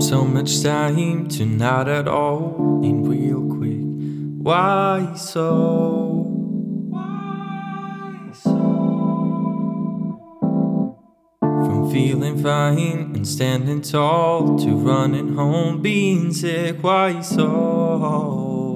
so much time to not at all in real quick. Why so? From feeling fine and standing tall to running home being sick. Why so?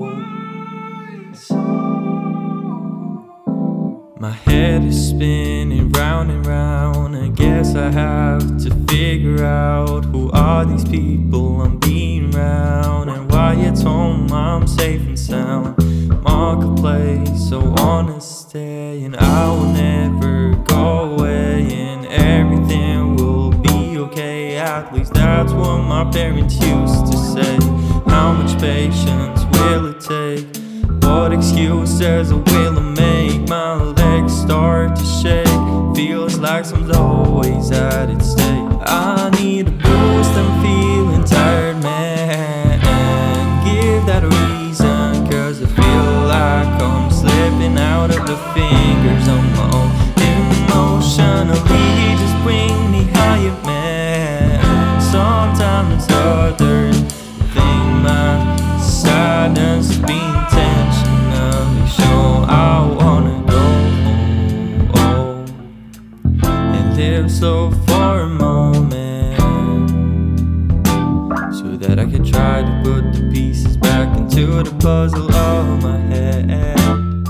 My head is spinning round and round. I guess I have to figure out who are these people I'm being around, and why at home I'm safe and sound. Marketplace, so wanna stay, and I will never go away, and everything will be okay. At least that's what my parents used to say. How much patience will it take? What excuses will I make? My legs start to shake. Feels like something's always at its stake. I need a boost, I'm feeling tired, man. Give that a reason, cause I feel like I'm slipping out of the fingers of my own. Emotionally, just bring me higher, man. Sometimes others think my sadness being so for a moment, so that I could try to put the pieces back into the puzzle of my head.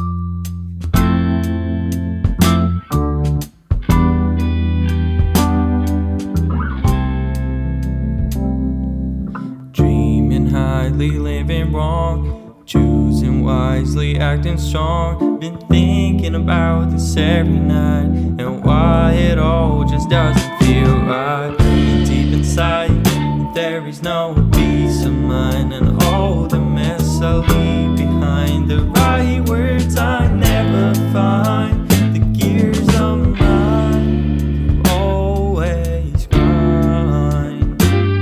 Dreaming highly, living wrong, choosing wisely, acting strong. Been thinking about this every night, and why it all just doesn't feel right. Deep inside, there is no peace of mind, and all the mess I leave behind. The right words I never find. The gears of mine always grind.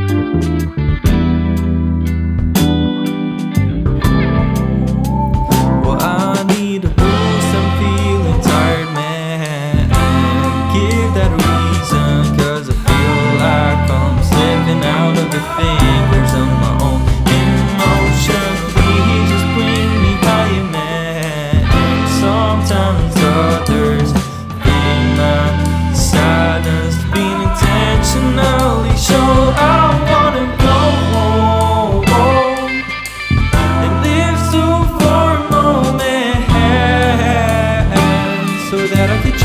Well, I need a boost, I'm feeling tired, man. Give that a reason, cause I feel like I'm slipping out of the fingers of my own. Emotionally, just bring me higher, man. Sometimes others think my sadness being intentionally show. I wanna go home and live so for a moment, so that I could